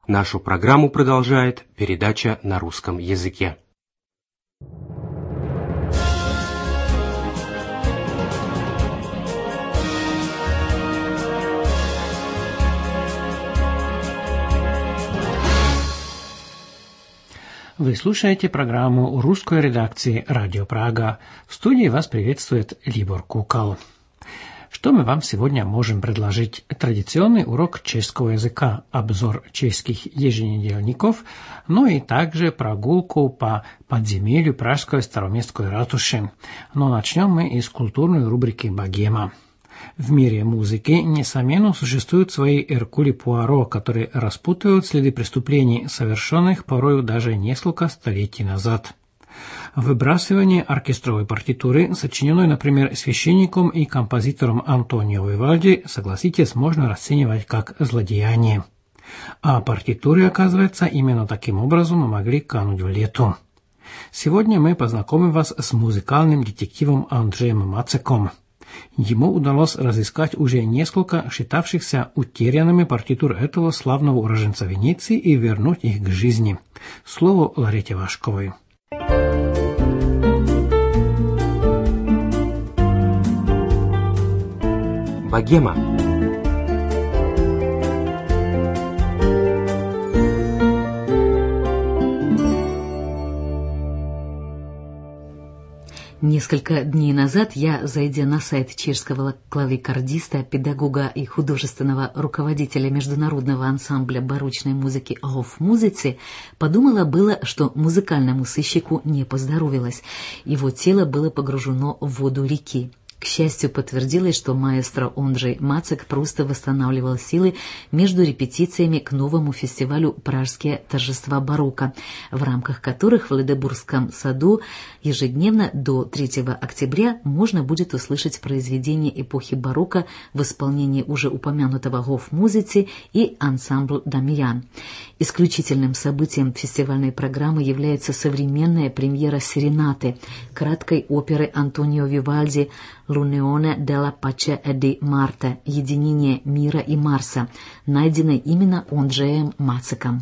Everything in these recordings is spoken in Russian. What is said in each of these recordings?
Нашу программу продолжает передача на русском языке. Вы слушаете программу русской редакции «Радио Прага». В студии вас приветствует Libor Kukal. Что мы вам сегодня можем предложить? Традиционный урок чешского языка, обзор чешских еженедельников, ну и также прогулку по подземелью Пражской староместской ратуши. Но начнем мы из культурной рубрики «Богема». В мире музыки, несомненно, существуют свои Эркюль Пуаро, которые распутывают следы преступлений, совершенных порою даже несколько столетий назад. Выбрасывание оркестровой партитуры, сочиненной, например, священником и композитором Антонио Вивальди, согласитесь, можно расценивать как злодеяние. А партитуры, оказывается, именно таким образом могли кануть в лету. Сегодня мы познакомим вас с музыкальным детективом Андреем Мацеком. Ему удалось разыскать уже несколько считавшихся утерянными партитур этого славного уроженца Венеции и вернуть их к жизни. Слово Ларете Вашковой. Богема. Несколько дней назад я, зайдя на сайт чешского клавикордиста, педагога и художественного руководителя международного ансамбля барочной музыки «Гоф Музыцы», подумала было, что музыкальному сыщику не поздоровилось. Его тело было погружено в воду реки. К счастью, подтвердилось, что маэстро Андрей Мацек просто восстанавливал силы между репетициями к новому фестивалю «Пражские торжества барокко», в рамках которых в Ледебургском саду ежедневно до 3 октября можно будет услышать произведения эпохи барокко в исполнении уже упомянутого Гоф Музыцы и ансамбл «Дамиян». Исключительным событием фестивальной программы является современная премьера серенаты, краткой оперы Антонио Вивальди «L'unione della pace e di Marte» «Единение мира и Марса», найденной именно Андреем Мацеком.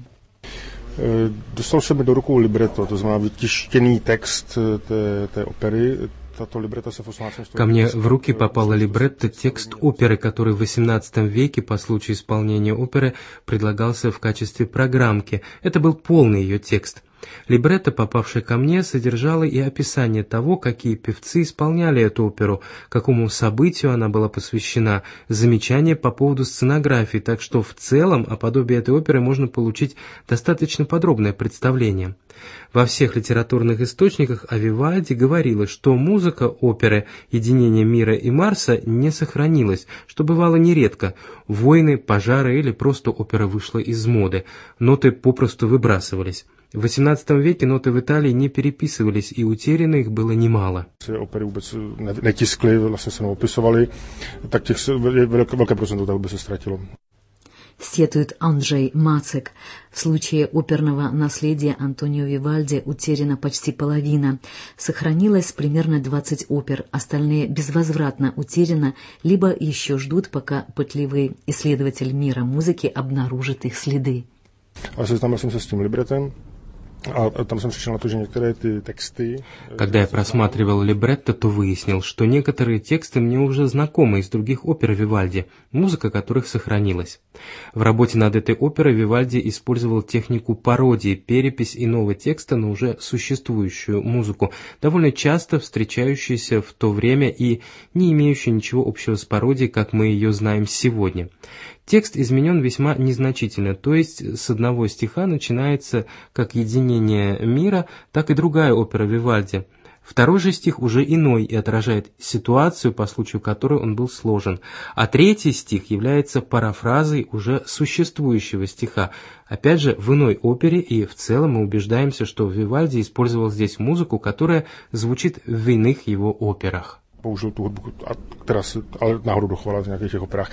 Dostal se mi do rukou libretto, to znamená vytištěný text té opery. Ко мне в руки попала либретто, текст оперы, который в XVIII веке по случаю исполнения оперы предлагался в качестве программки. Это был полный ее текст. Либретто, попавшее ко мне, содержало и описание того, какие певцы исполняли эту оперу, какому событию она была посвящена, замечания по поводу сценографии, так что в целом о подобии этой оперы можно получить достаточно подробное представление. Во всех литературных источниках о Вивальди говорилось, что музыка оперы «Единение мира и Марса» не сохранилась, что бывало нередко. Войны, пожары или просто опера вышла из моды, ноты попросту выбрасывались. В XVIII веке ноты в Италии не переписывались, и утеряно их было немало. Opery vůbec netiskly, vlastně se neopisovaly, tak těch velké procento toho by se ztratilo. Сетует Андрей Мацек. В случае оперного наследия Антонио Вивальди утеряна почти половина. Сохранилось примерно 20 опер, остальные безвозвратно утеряно, либо еще ждут, пока пытливый исследователь мира музыки обнаружит их следы. Seznámil jsem se s tím libretem. A tam jsem přišel na to, že některé ty texty... Когда я просматривал либретто, то выяснил, что некоторые тексты мне уже знакомы из других опер Вивальди, музыка которых сохранилась. В работе над этой оперой Вивальди использовал технику пародии, перепись иного текста на уже существующую музыку, довольно часто встречающуюся в то время и не имеющую ничего общего с пародией, как мы ее знаем сегодня. Текст изменен весьма незначительно, то есть с одного стиха начинается как «Единение мира», так и другая опера Вивальди. Второй же стих уже иной и отражает ситуацию, по случаю которой он был сложен, а третий стих является парафразой уже существующего стиха, опять же в иной опере, и в целом мы убеждаемся, что Вивальди использовал здесь музыку, которая звучит в иных его операх. Použil tu hudbu, která se ale náhodou dochovala v nějakých těch operách.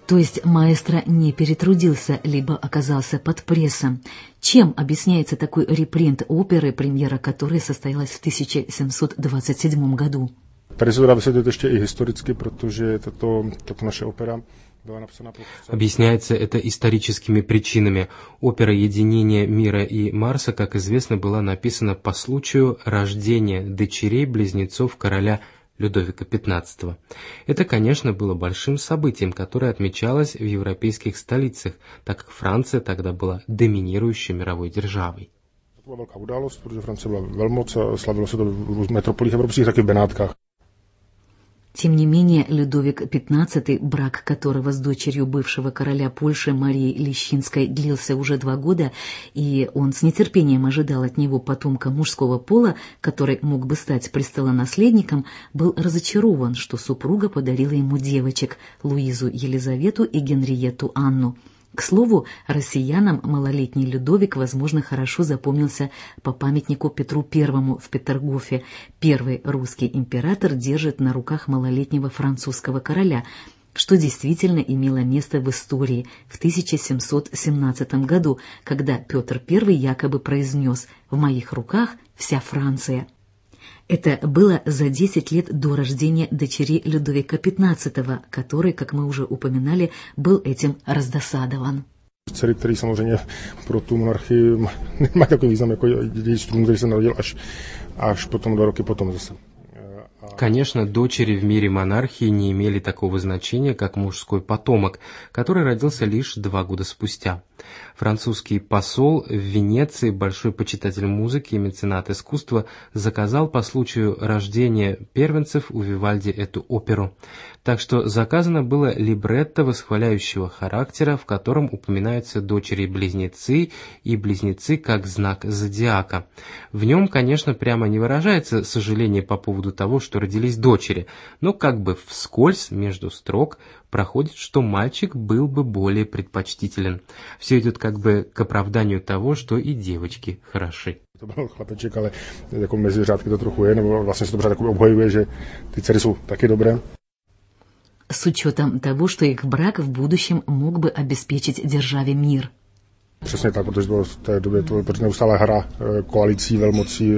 То есть маэстро не перетрудился, либо оказался под прессом. Чем объясняется такой репринт оперы, премьера которой состоялась в 1727 году? Tady se dá vysvětlit ještě i historicky, protože tato naše opera byla napsána pro... Объясняется это историческими причинами. Опера «Единение мира и Марса», как известно, была написана по случаю рождения дочерей-близнецов короля Людовика XV. Это, конечно, было большим событием, которое отмечалось в европейских столицах, так как Франция тогда была доминирующей мировой державой. To byla velká událost, protože Francie byla velmoc a slavilo se to v metropolích evropských, taky v Benátkách. Тем не менее, Людовик XV, брак которого с дочерью бывшего короля Польши Марии Лещинской длился уже 2 года, и он с нетерпением ожидал от него потомка мужского пола, который мог бы стать престолонаследником, был разочарован, что супруга подарила ему девочек – Луизу Елизавету и Генриетту Анну. К слову, россиянам малолетний Людовик, возможно, хорошо запомнился по памятнику Петру I в Петергофе. Первый русский император держит на руках малолетнего французского короля, что действительно имело место в истории в 1717 году, когда Петр I якобы произнес «В моих руках вся Франция». Это было за 10 лет до рождения дочери Людовика XV, который, как мы уже упоминали, был этим раздосадован. Dcery, který samozřejmě pro tu monarchii nemá takový význam jako dědic trůnu, který se narodil až potom 2 roky potom zase. Конечно, дочери в мире монархии не имели такого значения, как мужской потомок, который родился лишь 2 года спустя. Французский посол в Венеции, большой почитатель музыки и меценат искусства, заказал по случаю рождения первенцев у Вивальди эту оперу. Так что заказано было либретто восхваляющего характера, в котором упоминаются дочери-близнецы и близнецы как знак зодиака. В нем, конечно, прямо не выражается сожаление по поводу того, что родились дочери, но как бы вскользь между строк проходит, что мальчик был бы более предпочтителен. Все идет как бы к оправданию того, что и девочки хороши. To byl chlapeček, ale jako mezi řádky to trochu je, nebo vlastně se to pořád obhajuje, že ty dcery jsou taky dobré. С учетом того, что их брак в будущем мог бы обеспечить державе мир. Přesně tak, protože bylo v té době to neustále hra koalicí, velmocí.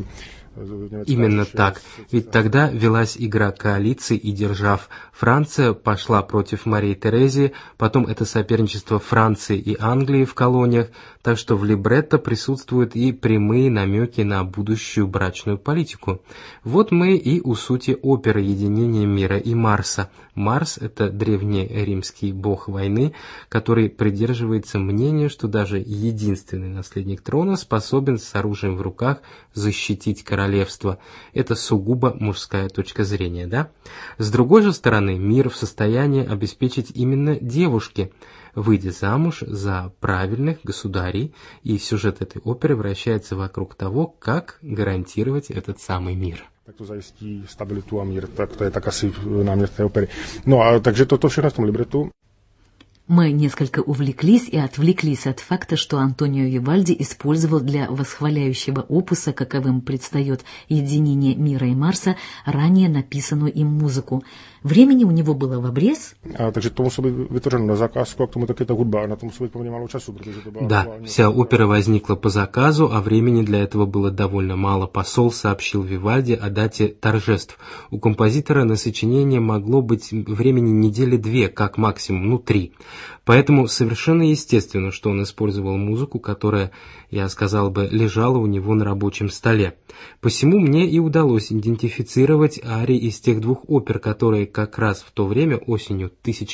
Именно так, ведь тогда велась игра коалиций и держав. Франция пошла против Марии Терезии, потом это соперничество Франции и Англии в колониях, так что в либретто присутствуют и прямые намеки на будущую брачную политику. Вот мы и у сути оперы «Единение мира и Марса». Марс – это древнеримский бог войны, который придерживается мнения, что даже единственный наследник трона способен с оружием в руках защитить королевство. Это сугубо мужская точка зрения, да? С другой же стороны, мир в состоянии обеспечить именно девушке, выйдя замуж за правильных государей, и сюжет этой оперы вращается вокруг того, как гарантировать этот самый мир. Tak to zajistí stabilitu a mír, tak to je tak asi námět té opery. No a takže toto všechno v tom libretu. Мы несколько увлеклись и отвлеклись от факта, что Антонио Вивальди использовал для восхваляющего опуса, каковым предстает «Единение мира и Марса», ранее написанную им музыку. Времени у него было в обрез. Takže to muselo být vytvořeno na zakázku a k tomu taky ta hudba. Na to muselo být poměrně málo času, protože to byla... Да, вся опера возникла по заказу, а времени для этого было довольно мало. Посол сообщил Вивальди о дате торжеств. У композитора на сочинение могло быть времени недели 2, как максимум, 3. Поэтому совершенно естественно, что он использовал музыку, которая, я сказал бы, лежала у него на рабочем столе. Посему мне и удалось идентифицировать арии из тех 2 опер, которые как раз в то время, осенью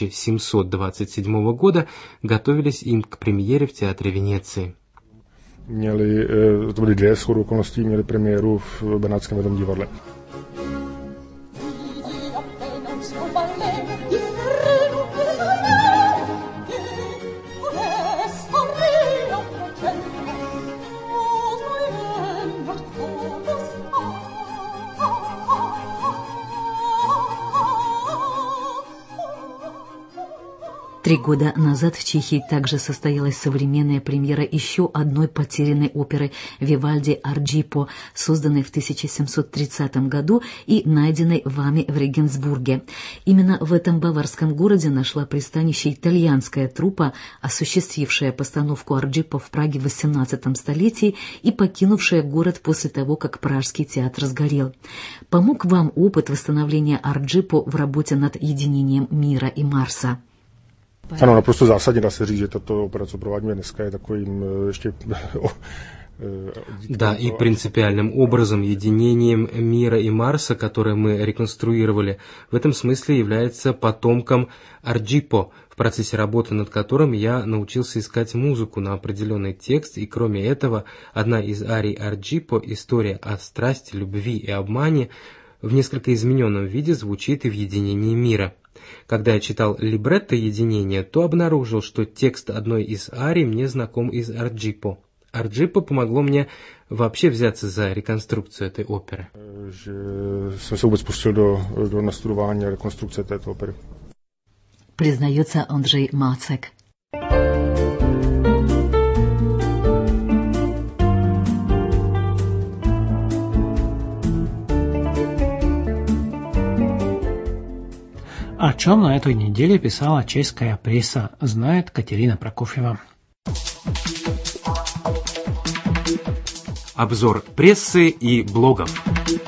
1727 года, готовились им к премьере в Театре Венеции. To byly 2 shodou okolností, měli premiéru v Benátském Lidovém divadle. 3 года назад в Чехии также состоялась современная премьера еще одной потерянной оперы Вивальди «Арджипо», созданной в 1730 году и найденной вами в Регенсбурге. Именно в этом баварском городе нашла пристанище итальянская труппа, осуществившая постановку «Арджипо» в Праге в XVIII столетии и покинувшая город после того, как Пражский театр сгорел. Помог вам опыт восстановления «Арджипо» в работе над единением мира и Марса? Ano, naprosto zásadně dá se říct, že tato opera, co provádíme dneska, je takovým ještě... Да, и принципиальным образом единением мира и Марса, которое мы реконструировали, в этом смысле является потомком Арджипо, в процессе работы над которым я научился искать музыку на определенный текст, и кроме этого, одна из арий Арджипо, история о страсти, любви и обмане, в несколько измененном виде звучит и в единении мира. Когда я читал либретто единения, то обнаружил, что текст одной из арий мне знаком из Арджипо. Арджипо помогло мне вообще взяться за реконструкцию этой оперы. Признается Андрей Мацек. О чем на этой неделе писала чешская пресса, знает Катерина Прокофьева. Обзор прессы и блогов.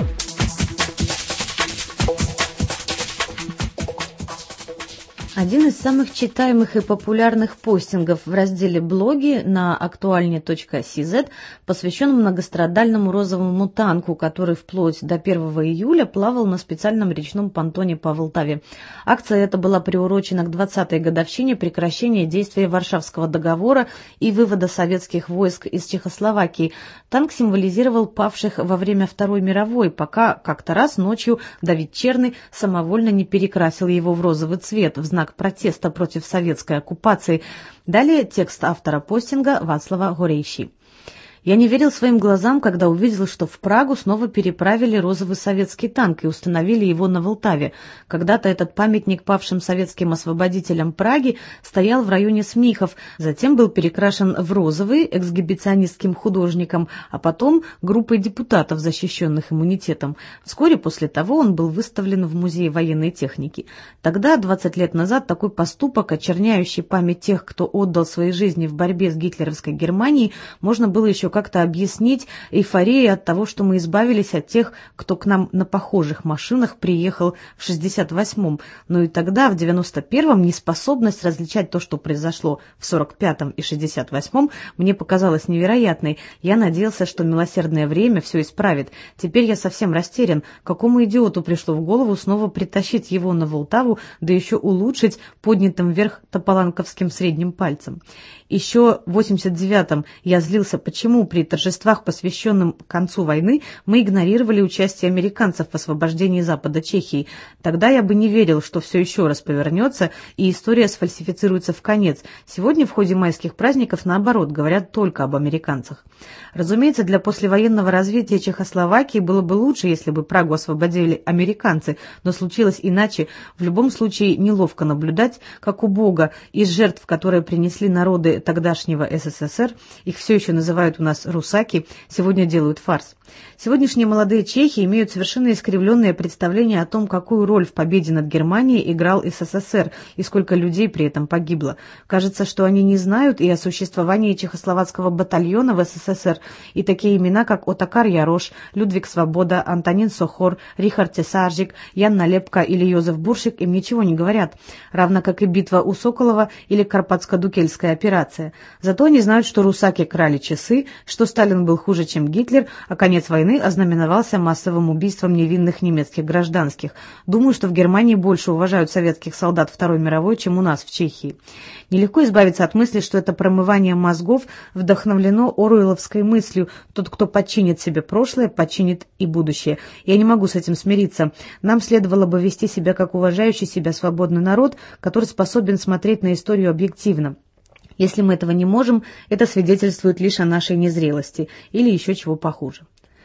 Один из самых читаемых и популярных постингов в разделе «Блоги» на актуальне.cz посвящен многострадальному розовому танку, который вплоть до 1 июля плавал на специальном речном понтоне по Волтаве. Акция эта была приурочена к 20-й годовщине прекращения действия Варшавского договора и вывода советских войск из Чехословакии. Танк символизировал павших во время Второй мировой, пока как-то раз ночью Давид Черный самовольно не перекрасил его в розовый цвет в знак протеста против советской оккупации. Далее текст автора постинга Вацлава Горейши. Я не верил своим глазам, когда увидел, что в Прагу снова переправили розовый советский танк и установили его на Волтаве. Когда-то этот памятник павшим советским освободителям Праги стоял в районе Смихов, затем был перекрашен в розовый эксгибиционистским художником, а потом группой депутатов, защищенных иммунитетом. Вскоре после того он был выставлен в Музее военной техники. Тогда, 20 лет назад, такой поступок, очерняющий память тех, кто отдал свои жизни в борьбе с гитлеровской Германией, можно было еще как-то объяснить эйфорией от того, что мы избавились от тех, кто к нам на похожих машинах приехал в 68-м. Но и тогда, в 91-м, неспособность различать то, что произошло в 45-м и 68-м, мне показалась невероятной. Я надеялся, что милосердное время все исправит. Теперь я совсем растерян. Какому идиоту пришло в голову снова притащить его на Волтаву, да еще улучшить поднятым вверх тополанковским средним пальцем? Еще в 89-м я злился, почему при торжествах, посвященным концу войны, мы игнорировали участие американцев в освобождении Запада Чехии. Тогда я бы не верил, что все еще раз повернется, и история сфальсифицируется в конец. Сегодня в ходе майских праздников, наоборот, говорят только об американцах. Разумеется, для послевоенного развития Чехословакии было бы лучше, если бы Прагу освободили американцы, но случилось иначе. В любом случае неловко наблюдать, как убого из жертв, которые принесли народы тогдашнего СССР, их все еще называют у нас русаки, сегодня делают фарс. Сегодняшние молодые чехи имеют совершенно искривленное представление о том, какую роль в победе над Германией играл СССР и сколько людей при этом погибло. Кажется, что они не знают и о существовании чехословацкого батальона в СССР, и такие имена, как Отакар Ярош, Людвиг Свобода, Антонин Сохор, Рихард Тесаржик, Ян Налепка или Йозеф Буршик им ничего не говорят, равно как и битва у Соколова или Карпатско-Дукельская операция. Зато они знают, что русаки крали часы, что Сталин был хуже, чем Гитлер, а конец войны ознаменовался массовым убийством невинных немецких гражданских. Думаю, что в Германии больше уважают советских солдат Второй мировой, чем у нас в Чехии. Нелегко избавиться от мысли, что это промывание мозгов вдохновлено оруэлловской мыслью: тот, кто подчинит себе прошлое, подчинит и будущее. Я не могу с этим смириться. Нам следовало бы вести себя как уважающий себя свободный народ, который способен смотреть на историю объективно. Если мы этого не можем, это свидетельствует лишь о нашей незрелости или еще чего похуже.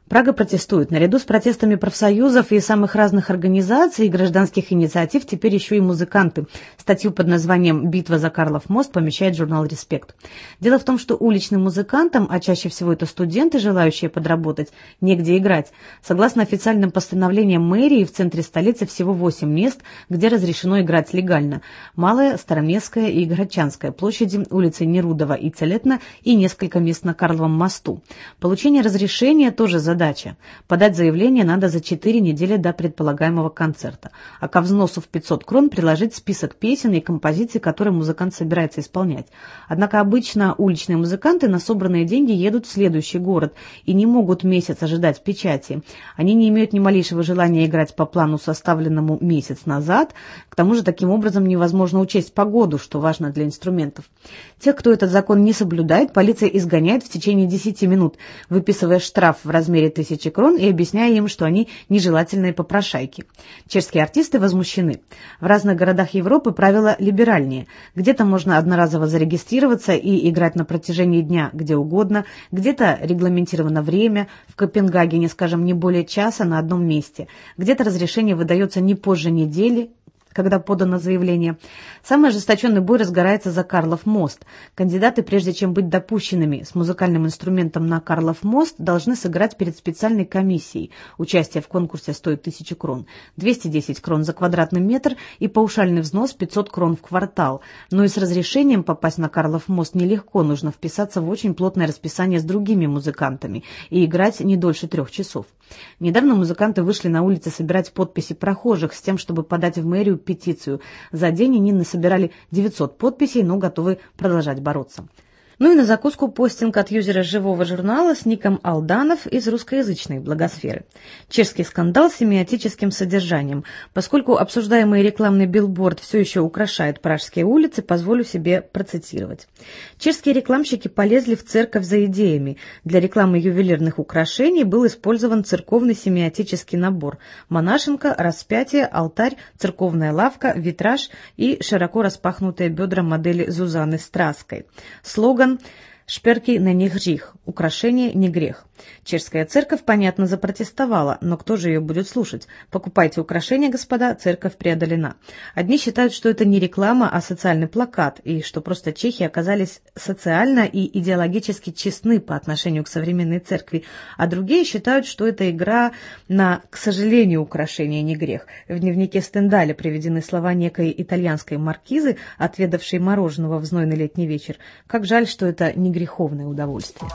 Прага протестует. Наряду с протестами профсоюзов и самых разных организаций и гражданских инициатив теперь еще и музыканты. Статью под названием «Битва за Карлов мост» помещает журнал «Респект». Дело в том, что уличным музыкантам, а чаще всего это студенты, желающие подработать, негде играть. Согласно официальным постановлениям мэрии, в центре столицы всего 8 мест, где разрешено играть легально. Малая, Староместская и Городчанская площади, улицы Нерудова и Целетна и несколько мест на Карловом мосту. Получение разрешения тоже задача. Подать заявление надо за 4 недели до предполагаемого концерта, а ко взносу в 500 крон приложить список песен и композиций, которые музыкант собирается исполнять. Однако обычно уличные музыканты на собранные деньги едут в следующий город и не могут месяц ожидать печати. Они не имеют ни малейшего желания играть по плану, составленному месяц назад. К тому же таким образом невозможно учесть погоду, что важно для инструментов. Тех, кто этот закон не соблюдает, полиция изгоняет в течение 10 минут, выписывая штраф в размере 1000 крон и объясняя им, что они нежелательные попрошайки. Чешские артисты возмущены. В разных городах Европы правила либеральнее. Где-то можно одноразово зарегистрироваться и играть на протяжении дня где угодно, где-то регламентировано время, в Копенгагене, скажем, не более часа на одном месте, где-то разрешение выдается не позже недели, когда подано заявление. Самый ожесточенный бой разгорается за Карлов мост. Кандидаты, прежде чем быть допущенными с музыкальным инструментом на Карлов мост, должны сыграть перед специальной комиссией. Участие в конкурсе стоит 1000 крон, 210 крон за квадратный метр и паушальный взнос 500 крон в квартал. Но и с разрешением попасть на Карлов мост нелегко, нужно вписаться в очень плотное расписание с другими музыкантами и играть не дольше 3 часов. Недавно музыканты вышли на улицы собирать подписи прохожих с тем, чтобы подать в мэрию петицию. За день они насобирали 900 подписей, но готовы продолжать бороться. Ну и на закуску постинг от юзера живого журнала с ником Алданов из русскоязычной блогосферы. Чешский скандал с семиотическим содержанием. Поскольку обсуждаемый рекламный билборд все еще украшает пражские улицы, позволю себе процитировать. Чешские рекламщики полезли в церковь за идеями. Для рекламы ювелирных украшений был использован церковный семиотический набор: монашенка, распятие, алтарь, церковная лавка, витраж и широко распахнутые бедра модели Зузанны Страской. Слоган «Шперки на не грех», украшение не грех. Чешская церковь, понятно, запротестовала, но кто же ее будет слушать? Покупайте украшения, господа, церковь преодолена. Одни считают, что это не реклама, а социальный плакат, и что просто чехи оказались социально и идеологически честны по отношению к современной церкви, а другие считают, что это игра на «к сожалению, украшение не грех». В дневнике Стендаля приведены слова некой итальянской маркизы, отведавшей мороженого в знойный летний вечер. Как жаль, что это не греховное удовольствие.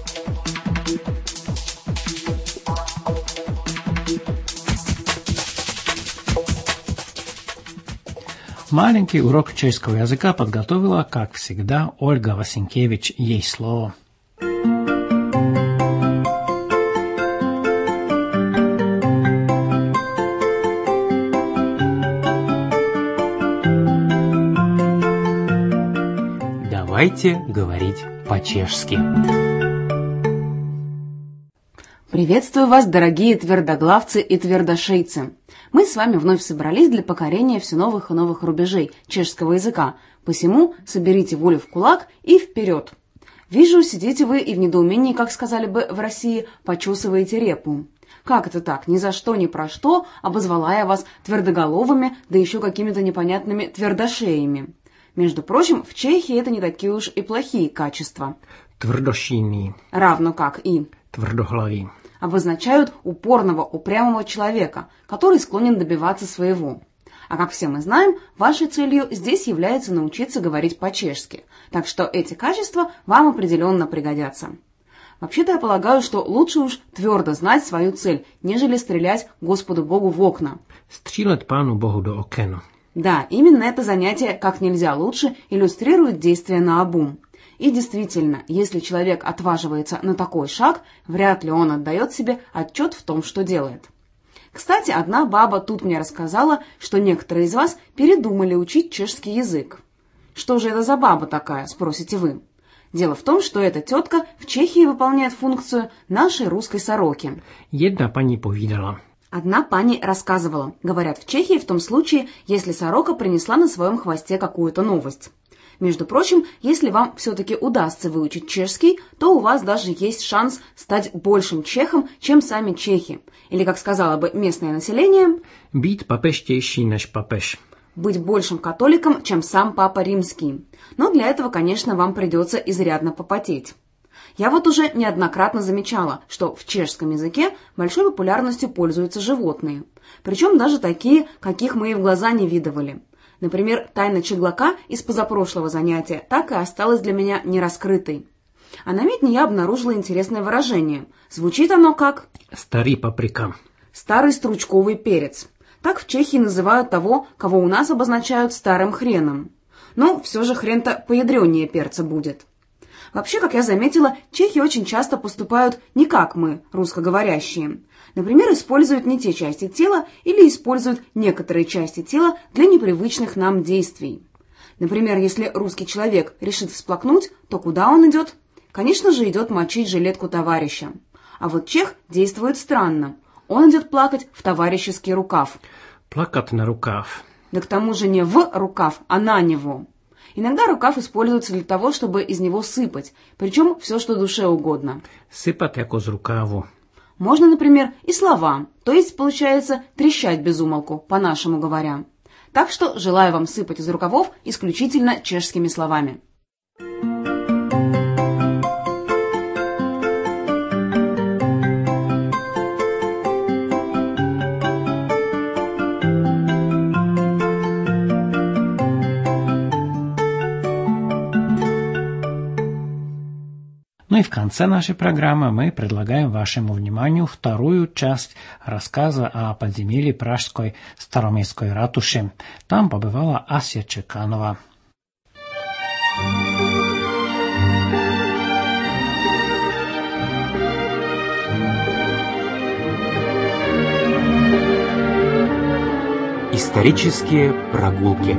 Маленький урок чешского языка подготовила, как всегда, Ольга Васенкевич. Ей слово. Давайте говорить по-чешски. Приветствую вас, дорогие твердоглавцы и твердошейцы. Мы с вами вновь собрались для покорения все новых и новых рубежей чешского языка, посему соберите волю в кулак и вперед. Вижу, сидите вы и в недоумении, как сказали бы в России, почесываете репу. Как это так? Ни за что, ни про что обозвала я вас твердоголовыми, да еще какими-то непонятными твердошеями. Между прочим, в Чехии это не такие уж и плохие качества. Твердошийный. Равно как и Твердоглавый. Обозначают упорного, упрямого человека, который склонен добиваться своего. А как все мы знаем, вашей целью здесь является научиться говорить по-чешски, так что эти качества вам определенно пригодятся. Вообще-то я полагаю, что лучше уж твердо знать свою цель, нежели стрелять Господу Богу в окна. Стрелять Пану Богу до окена. Да, именно это занятие как нельзя лучше иллюстрирует действие наобум. И действительно, если человек отваживается на такой шаг, вряд ли он отдает себе отчет в том, что делает. Кстати, одна баба тут мне рассказала, что некоторые из вас передумали учить чешский язык. Что же это за баба такая, спросите вы? Дело в том, что эта тетка в Чехии выполняет функцию нашей русской сороки. Jedna paní povídala. Одна пани рассказывала. Говорят, в Чехии в том случае, если сорока принесла на своем хвосте какую-то новость. Между прочим, если вам все-таки удастся выучить чешский, то у вас даже есть шанс стать большим чехом, чем сами чехи. Или, как сказала бы местное население, «Být papežtější než papež». Быть большим католиком, чем сам Папа Римский. Но для этого, конечно, вам придется изрядно попотеть. Я вот уже неоднократно замечала, что в чешском языке большой популярностью пользуются животные. Причем даже такие, каких мы и в глаза не видывали. Например, тайна Чеглака из позапрошлого занятия так и осталась для меня нераскрытой. А на Медне я обнаружила интересное выражение. Звучит оно как «Старый паприка». «Старый стручковый перец». Так в Чехии называют того, кого у нас обозначают старым хреном. Но все же хрен-то поядреннее перца будет. Вообще, как я заметила, чехи очень часто поступают не как мы, русскоговорящие. Например, используют не те части тела или используют некоторые части тела для непривычных нам действий. Например, если русский человек решит всплакнуть, то куда он идет? Конечно же, идет мочить жилетку товарища. А вот чех действует странно. Он идет плакать в товарищеский рукав. Плакать на рукав. Да к тому же не в рукав, а на него. Иногда рукав используется для того, чтобы из него сыпать, причем все, что душе угодно. Сыпать яко з рукаву. Можно, например, и слова, то есть, получается, трещать без умолку, по-нашему говоря. Так что желаю вам сыпать из рукавов исключительно чешскими словами. Ну и в конце нашей программы мы предлагаем вашему вниманию вторую часть рассказа о подземелье Пражской Староместской ратуши. Там побывала Ася Чеканова. Исторические прогулки.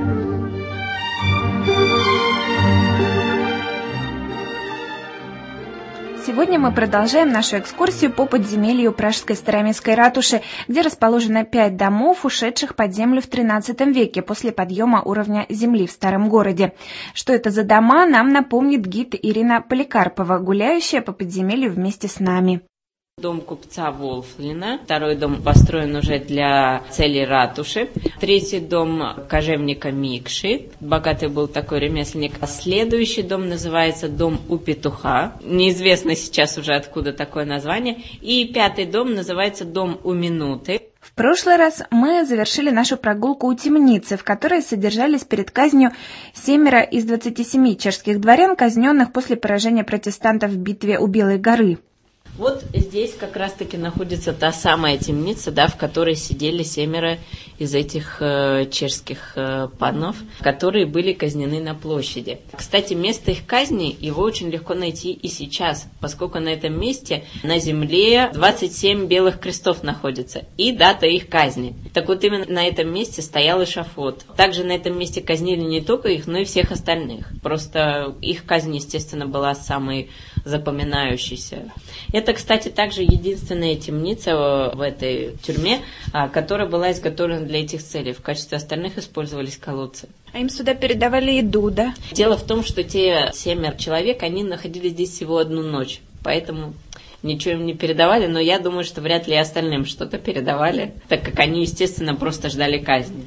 Сегодня мы продолжаем нашу экскурсию по подземелью Пражской Староместской ратуши, где расположено 5 домов, ушедших под землю в XIII веке после подъема уровня земли в старом городе. Что это за дома, нам напомнит гид Ирина Поликарпова, гуляющая по подземелью вместе с нами. Дом купца Волфлина. Второй дом построен уже для целей ратуши. Третий дом кожевника Микши. Богатый был такой ремесленник. Следующий дом называется дом у петуха. Неизвестно сейчас уже откуда такое название. И 5-й дом называется дом у минуты. В прошлый раз мы завершили нашу прогулку у темницы, в которой содержались перед казнью 7 из 27 чешских дворян, казненных после поражения протестантов в битве у Белой горы. Вот здесь как раз-таки находится та самая темница, да, в которой сидели 7 из этих чешских панов, которые были казнены на площади. Кстати, место их казни, его очень легко найти и сейчас, поскольку на этом месте на земле 27 белых крестов находится и дата их казни. Так вот, именно на этом месте стоял эшафот. Также на этом месте казнили не только их, но и всех остальных. Просто их казнь, естественно, была самой запоминающейся. Это, кстати, также единственная темница в этой тюрьме, которая была изготовлена для этих целей. В качестве остальных использовались колодцы. А им сюда передавали еду, да? Дело в том, что те 7 человек, они находились здесь всего одну ночь, поэтому ничего им не передавали, но я думаю, что вряд ли и остальным что-то передавали, так как они, естественно, просто ждали казни.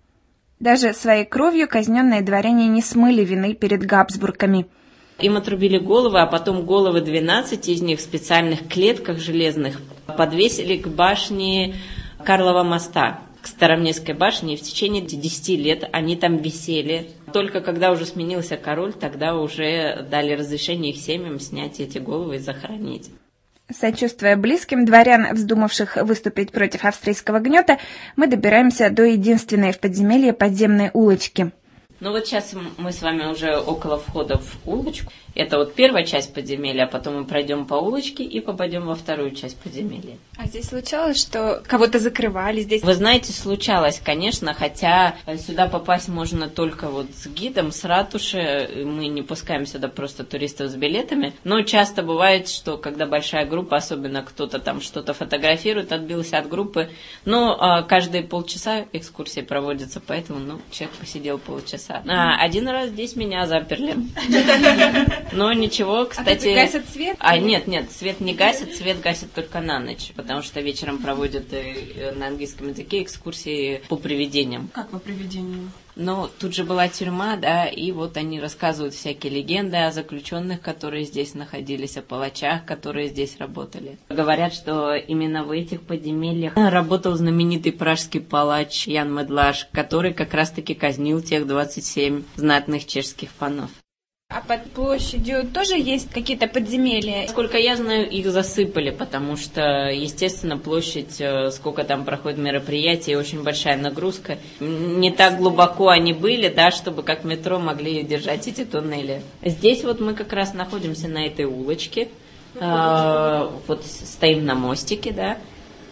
Даже своей кровью казненные дворяне не смыли вины перед Габсбургами. Им отрубили головы, а потом головы 12 из них в специальных клетках железных подвесили к башне Карлова моста, к Староместской башне, и в течение 10 лет они там висели. Только когда уже сменился король, тогда уже дали разрешение их семьям снять эти головы и захоронить. Сочувствуя близким дворян, вздумавших выступить против австрийского гнета, мы добираемся до единственной в подземелье подземной улочки. Ну вот сейчас мы с вами уже около входа в улочку. Это вот первая часть подземелья, а потом мы пройдем по улочке и попадем во вторую часть подземелья. А здесь случалось, что кого-то закрывали здесь? Вы знаете, случалось, конечно, хотя сюда попасть можно только вот с гидом, с ратуши. Мы не пускаем сюда просто туристов с билетами. Но часто бывает, что когда большая группа, особенно кто-то там что-то фотографирует, отбился от группы. Но каждые полчаса экскурсии проводятся, поэтому человек посидел полчаса. Один раз здесь меня заперли. Но ничего, кстати... А гасят свет? Нет, свет не гасит, свет гасит только на ночь, потому что вечером проводят на английском языке экскурсии по привидениям. Как по привидениям? Ну, тут же была тюрьма, да, и вот они рассказывают всякие легенды о заключенных, которые здесь находились, о палачах, которые здесь работали. Говорят, что именно в этих подземельях работал знаменитый пражский палач Ян Медлаш, который как раз-таки казнил тех 27 знатных чешских панов. А под площадью тоже есть какие-то подземелья? Насколько я знаю, их засыпали, потому что, естественно, площадь, сколько там проходит мероприятий, очень большая нагрузка. Не так глубоко они были, да, чтобы как метро могли держать эти туннели. Здесь вот мы как раз находимся на этой улочке, вот стоим на мостике, да.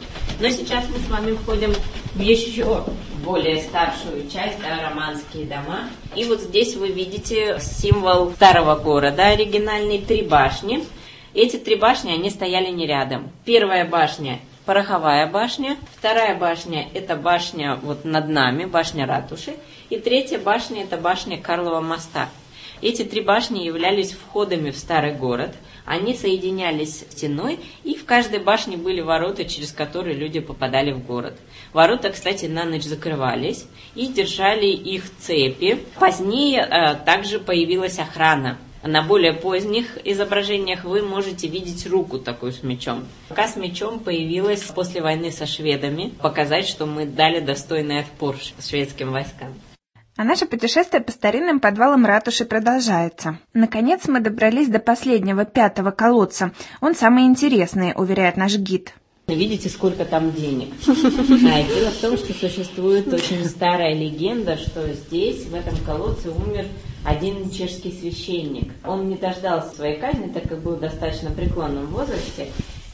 Но сейчас мы с вами входим в еще более старшую часть, да, романские дома. И вот здесь вы видите символ старого города, оригинальный, 3 башни. Эти 3 башни, они стояли не рядом. Первая башня – пороховая башня, вторая башня – это башня вот над нами, башня ратуши, и третья башня – это башня Карлова моста. Эти 3 башни являлись входами в старый город. Они соединялись стеной, и в каждой башне были ворота, через которые люди попадали в город. Ворота, кстати, на ночь закрывались и держали их цепи. Позднее также появилась охрана. На более поздних изображениях вы можете видеть руку такую с мечом. Рука с мечом появилась после войны со шведами, показать, что мы дали достойный отпор шведским войскам. А наше путешествие по старинным подвалам ратуши продолжается. Наконец мы добрались до последнего, 5-го колодца. Он самый интересный, уверяет наш гид. Видите, сколько там денег. Дело в том, что существует очень старая легенда, что здесь, в этом колодце, умер один чешский священник. Он не дождался своей казни, так как был в достаточно преклонном возрасте.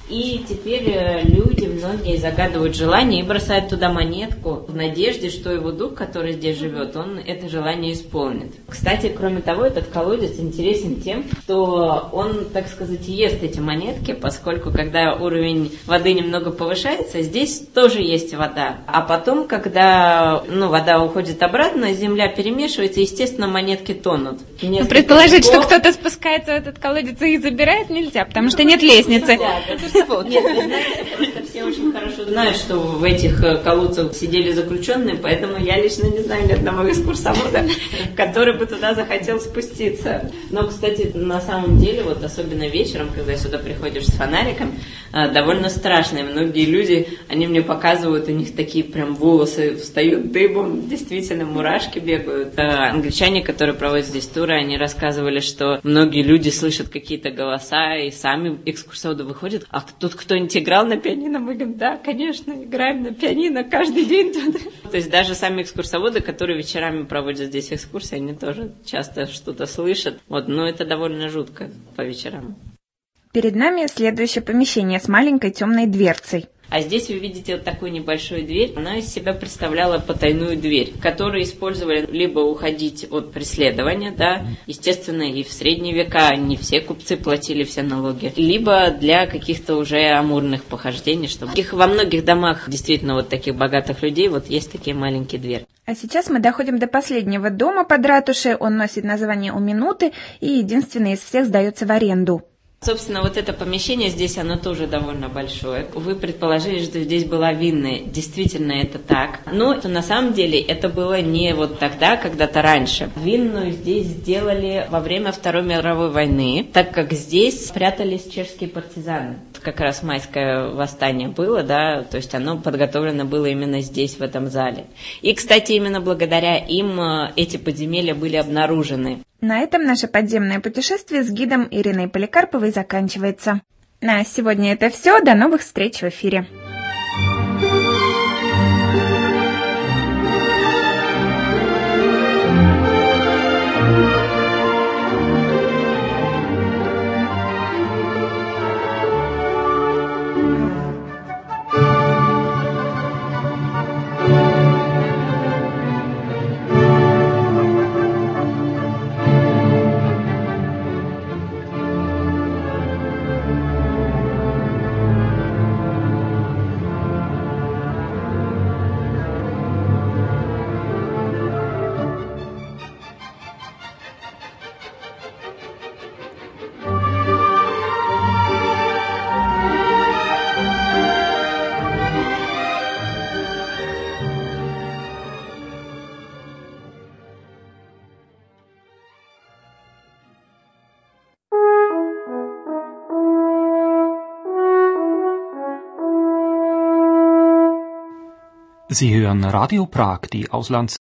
И теперь люди, многие загадывают желание и бросают туда монетку в надежде, что его дух, который здесь живет, он это желание исполнит. Кстати, кроме того, этот колодец интересен тем, что он, так сказать, ест эти монетки, поскольку когда уровень воды немного повышается, здесь тоже есть вода. А потом, когда вода уходит обратно, земля перемешивается, естественно, монетки тонут. Предположить, что кто-то спускается в этот колодец и их забирает, нельзя, потому что нет лестницы. Нет, вы знаете, просто все очень хорошо знают, что в этих колодцах сидели заключенные, поэтому я лично не знаю ни одного экскурсовода, который бы туда захотел спуститься. Но, кстати, на самом деле, вот особенно вечером, когда сюда приходишь с фонариком, довольно страшно. И многие люди, они мне показывают, у них такие прям волосы встают дыбом, действительно мурашки бегают. Англичане, которые проводят здесь туры, они рассказывали, что многие люди слышат какие-то голоса, и сами экскурсоводы выходят. А тут кто-нибудь играл на пианино? Мы говорим, да, конечно, играем на пианино каждый день тут. То есть даже сами экскурсоводы, которые вечерами проводят здесь экскурсии, они тоже часто что-то слышат. Но это довольно жутко по вечерам. Перед нами следующее помещение с маленькой темной дверцей. А здесь вы видите вот такую небольшую дверь. Она из себя представляла потайную дверь, которую использовали либо уходить от преследования, да, естественно, и в средние века не все купцы платили все налоги, либо для каких-то уже амурных похождений, чтобы во многих домах действительно вот таких богатых людей вот есть такие маленькие двери. А сейчас мы доходим до последнего дома под ратушей. Он носит название «У минуты» и единственный из всех сдается в аренду. Собственно, вот это помещение здесь, оно тоже довольно большое. Вы предположили, что здесь была винная. Действительно, это так. Но на самом деле это было не вот тогда, когда-то раньше. Винную здесь сделали во время Второй мировой войны, так как здесь спрятались чешские партизаны. Как раз майское восстание было, да, то есть оно подготовлено было именно здесь, в этом зале. И, кстати, именно благодаря им эти подземелья были обнаружены. На этом наше подземное путешествие с гидом Ириной Поликарповой заканчивается. На сегодня это все. До новых встреч в эфире. Sie hören Radio Prag, die Auslands